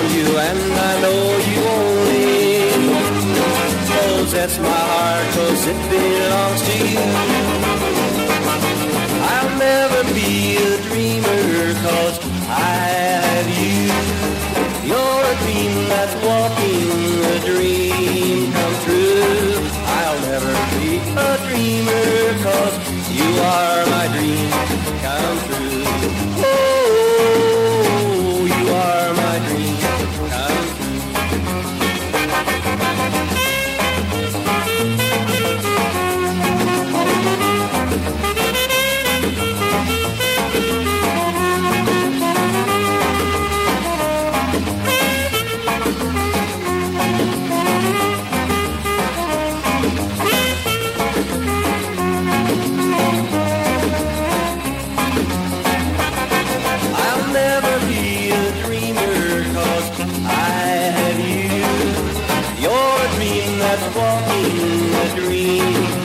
found you and I know you want it. Possess my heart 'cause it belongs to you. I'll never be a dreamer 'cause I have you. You're a dream that's walking, a dream come true. I'll never be a dreamer 'cause you are my dream come true. Oh, you are my dream come true. That's walking a dream